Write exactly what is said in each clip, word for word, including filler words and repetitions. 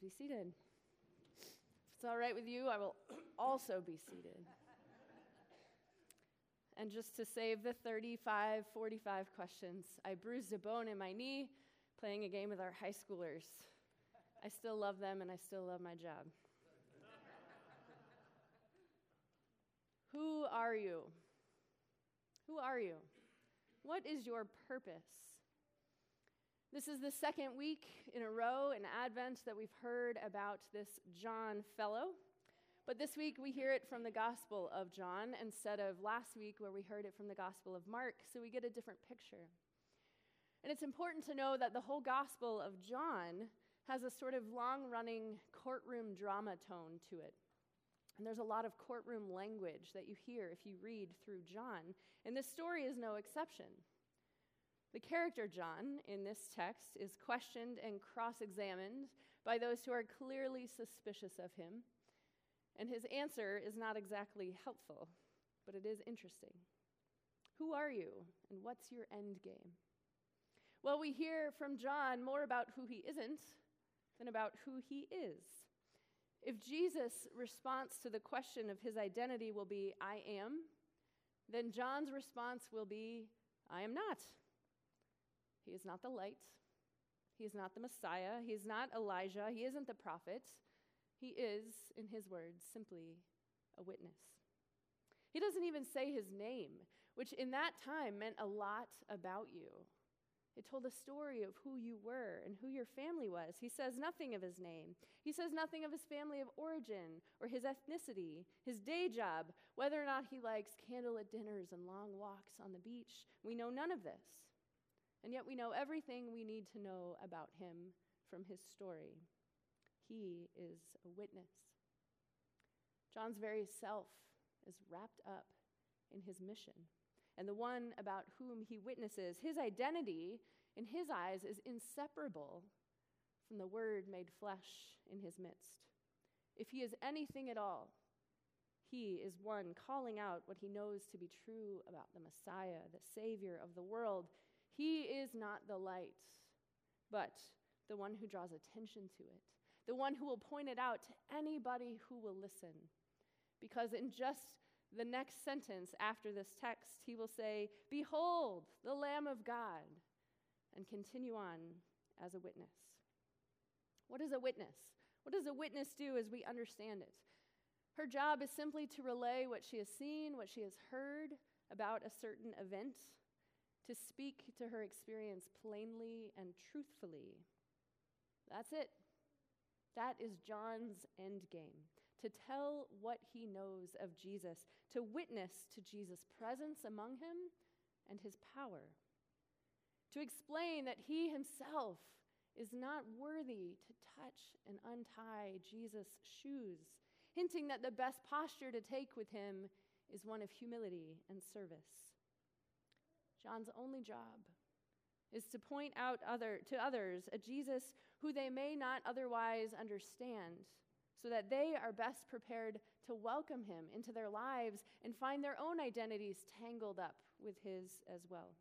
be seated. If it's all right with you, I will also be seated. And just to save the thirty-five, forty-five questions, I bruised a bone in my knee playing a game with our high schoolers. I still love them, and I still love my job. Who are you? Who are you? What is your purpose? This is the second week in a row in Advent that we've heard about this John fellow. But this week we hear it from the Gospel of John instead of last week where we heard it from the Gospel of Mark, so we get a different picture. And it's important to know that the whole Gospel of John has a sort of long-running courtroom drama tone to it. And there's a lot of courtroom language that you hear if you read through John, and this story is no exception. The character John in this text is questioned and cross-examined by those who are clearly suspicious of him, and his answer is not exactly helpful, but it is interesting. Who are you, and what's your end game? Well, we hear from John more about who he isn't than about who he is. If Jesus' response to the question of his identity will be, I am, then John's response will be, I am not. He is not the light. He is not the Messiah. He is not Elijah. He isn't the prophet. He is, in his words, simply a witness. He doesn't even say his name, which in that time meant a lot about you. It told a story of who you were and who your family was. He says nothing of his name. He says nothing of his family of origin or his ethnicity, his day job, whether or not he likes candlelit dinners and long walks on the beach. We know none of this. And yet we know everything we need to know about him from his story. He is a witness. John's very self is wrapped up in his mission. And the one about whom he witnesses, his identity, in his eyes, is inseparable from the Word made flesh in his midst. If he is anything at all, he is one calling out what he knows to be true about the Messiah, the Savior of the world. He is not the light, but the one who draws attention to it, the one who will point it out to anybody who will listen. Because in just the next sentence after this text, he will say, Behold, the Lamb of God, and continue on as a witness. What is a witness? What does a witness do as we understand it? Her job is simply to relay what she has seen, what she has heard about a certain event, to speak to her experience plainly and truthfully. That's it. That is John's end game, to tell what he knows of Jesus, to witness to Jesus' presence among him and his power, to explain that he himself is not worthy to touch and untie Jesus' shoes, hinting that the best posture to take with him is one of humility and service. John's only job is to point out other, to others a Jesus who they may not otherwise understand, so that they are best prepared to welcome him into their lives and find their own identities tangled up with his as well.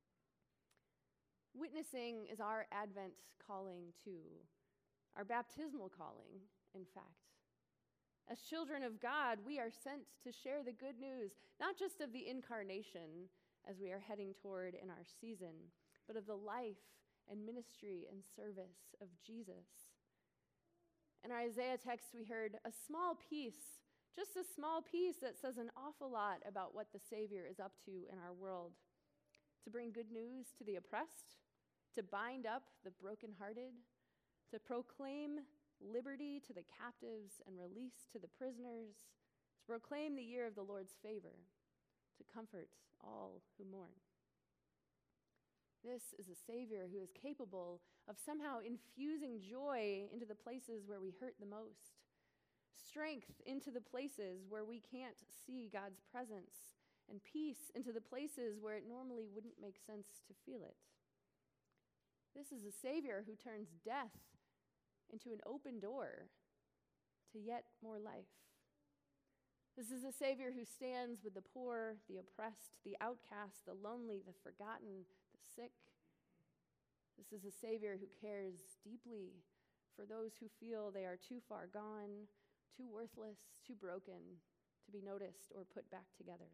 Witnessing is our Advent calling too, our baptismal calling, in fact. As children of God, we are sent to share the good news, not just of the incarnation, as we are heading toward in our season, but of the life and ministry and service of Jesus. In our Isaiah text, we heard a small piece, just a small piece that says an awful lot about what the Savior is up to in our world. To bring good news to the oppressed, to bind up the brokenhearted, to proclaim liberty to the captives and release to the prisoners, to proclaim the year of the Lord's favor, to comfort all who mourn. This is a Savior who is capable of somehow infusing joy into the places where we hurt the most, strength into the places where we can't see God's presence, and peace into the places where it normally wouldn't make sense to feel it. This is a Savior who turns death into an open door to yet more life. This is a Savior who stands with the poor, the oppressed, the outcast, the lonely, the forgotten, the sick. This is a Savior who cares deeply for those who feel they are too far gone, too worthless, too broken to be noticed or put back together.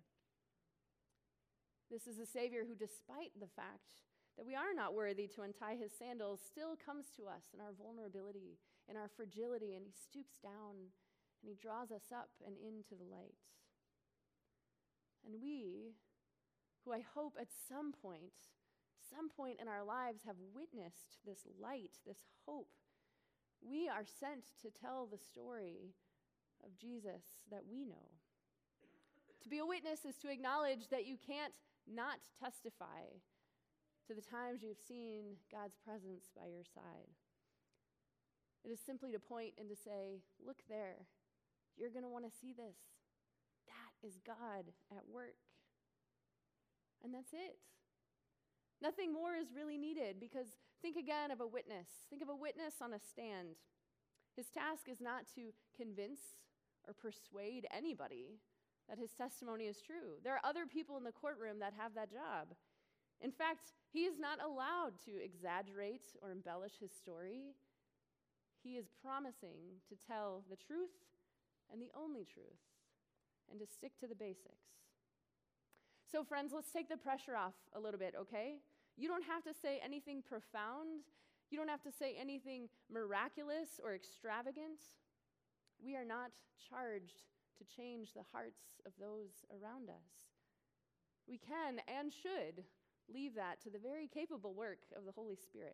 This is a Savior who, despite the fact that we are not worthy to untie his sandals, still comes to us in our vulnerability, in our fragility, and he stoops down and he draws us up and into the light. And we, who I hope at some point, some point in our lives have witnessed this light, this hope, we are sent to tell the story of Jesus that we know. To be a witness is to acknowledge that you can't not testify to the times you've seen God's presence by your side. It is simply to point and to say, look there, you're going to want to see this. That is God at work. And that's it. Nothing more is really needed, because think again of a witness. Think of a witness on a stand. His task is not to convince or persuade anybody that his testimony is true. There are other people in the courtroom that have that job. In fact, he is not allowed to exaggerate or embellish his story. He is promising to tell the truth and the only truth, and to stick to the basics. So friends, let's take the pressure off a little bit, okay? You don't have to say anything profound. You don't have to say anything miraculous or extravagant. We are not charged to change the hearts of those around us. We can and should leave that to the very capable work of the Holy Spirit.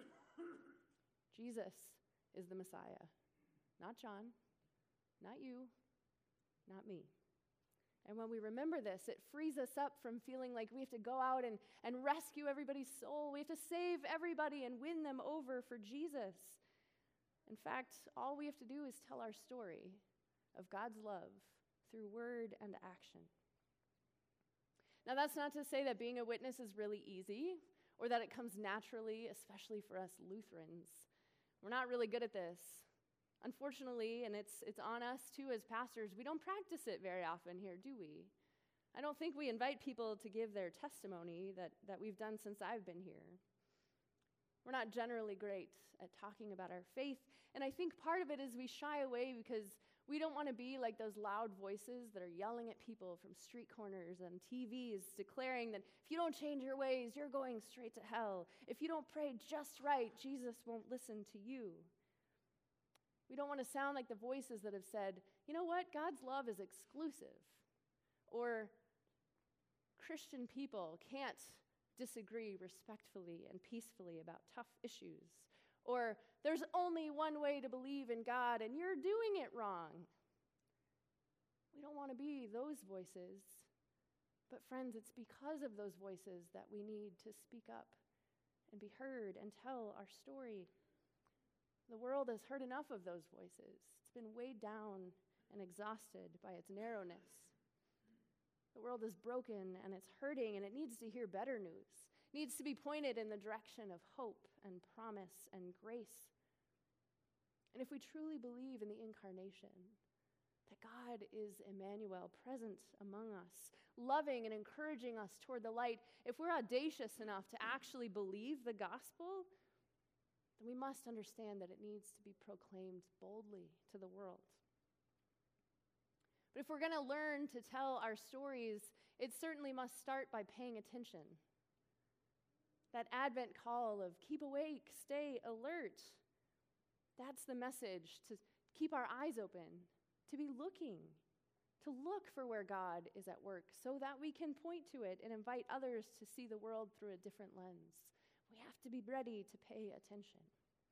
Jesus is the Messiah, not John, not you, not me. And when we remember this, it frees us up from feeling like we have to go out and, and rescue everybody's soul. We have to save everybody and win them over for Jesus. In fact, all we have to do is tell our story of God's love through word and action. Now, that's not to say that being a witness is really easy or that it comes naturally, especially for us Lutherans. We're not really good at this. Unfortunately, and it's it's on us too as pastors, we don't practice it very often here, do we? I don't think we invite people to give their testimony that, that we've done since I've been here. We're not generally great at talking about our faith, and I think part of it is we shy away because we don't want to be like those loud voices that are yelling at people from street corners and T Vs, declaring that if you don't change your ways, you're going straight to hell. If you don't pray just right, Jesus won't listen to you. We don't want to sound like the voices that have said, you know what, God's love is exclusive. Or Christian people can't disagree respectfully and peacefully about tough issues. Or there's only one way to believe in God and you're doing it wrong. We don't want to be those voices. But friends, it's because of those voices that we need to speak up and be heard and tell our story. The world has heard enough of those voices. It's been weighed down and exhausted by its narrowness. The world is broken and it's hurting and it needs to hear better news. It needs to be pointed in the direction of hope and promise and grace. And if we truly believe in the incarnation, that God is Emmanuel, present among us, loving and encouraging us toward the light, if we're audacious enough to actually believe the gospel, then we must understand that it needs to be proclaimed boldly to the world. But if we're going to learn to tell our stories, it certainly must start by paying attention. That Advent call of keep awake, stay alert, that's the message, to keep our eyes open, to be looking, to look for where God is at work so that we can point to it and invite others to see the world through a different lens. We have to be ready to pay attention.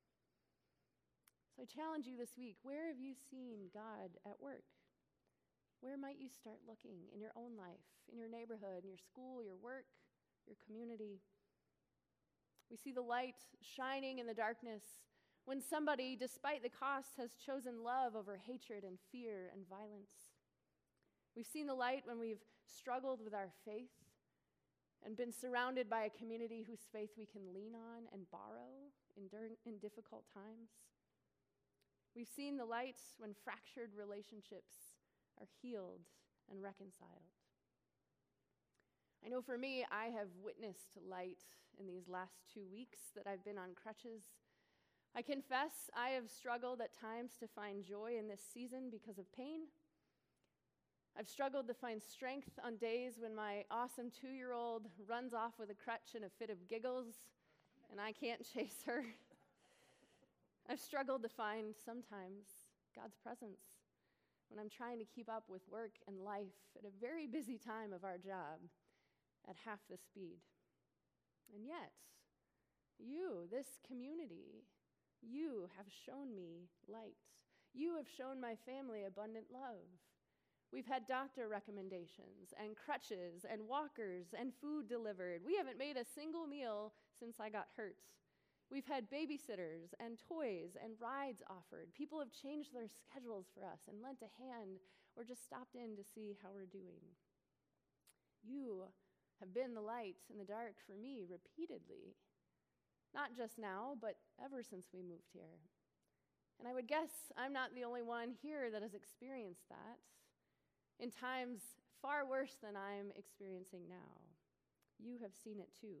So I challenge you this week, where have you seen God at work? Where might you start looking in your own life, in your neighborhood, in your school, your work, your community? We see the light shining in the darkness when somebody, despite the cost, has chosen love over hatred and fear and violence. We've seen the light when we've struggled with our faith and been surrounded by a community whose faith we can lean on and borrow in, dur- in difficult times. We've seen the light when fractured relationships are healed and reconciled. I know for me, I have witnessed light in these last two weeks that I've been on crutches, I confess I have struggled at times to find joy in this season because of pain. I've struggled to find strength on days when my awesome two-year-old runs off with a crutch and a fit of giggles, and I can't chase her. I've struggled to find sometimes God's presence when I'm trying to keep up with work and life at a very busy time of our job at half the speed. And yet, you, this community, you have shown me light. You have shown my family abundant love. We've had doctor recommendations and crutches and walkers and food delivered. We haven't made a single meal since I got hurt. We've had babysitters and toys and rides offered. People have changed their schedules for us and lent a hand or just stopped in to see how we're doing. You have been the light in the dark for me repeatedly. Not just now, but ever since we moved here. And I would guess I'm not the only one here that has experienced that in times far worse than I'm experiencing now. You have seen it too.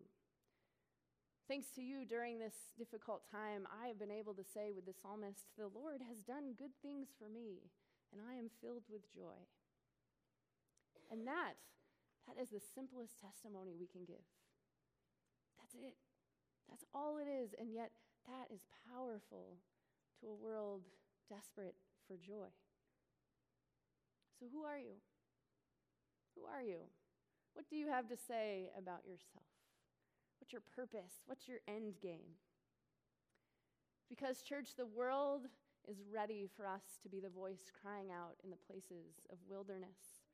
Thanks to you, during this difficult time, I have been able to say with the psalmist, "The Lord has done good things for me, and I am filled with joy." And that, that is the simplest testimony we can give. That's it. That's all it is, and yet that is powerful to a world desperate for joy. So who are you? Who are you? What do you have to say about yourself? What's your purpose? What's your end game? Because, church, the world is ready for us to be the voice crying out in the places of wilderness.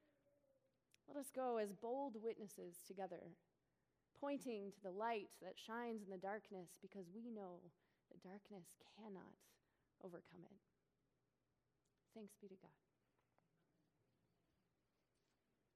Let us go as bold witnesses together, pointing to the light that shines in the darkness, because we know the darkness cannot overcome it. Thanks be to God.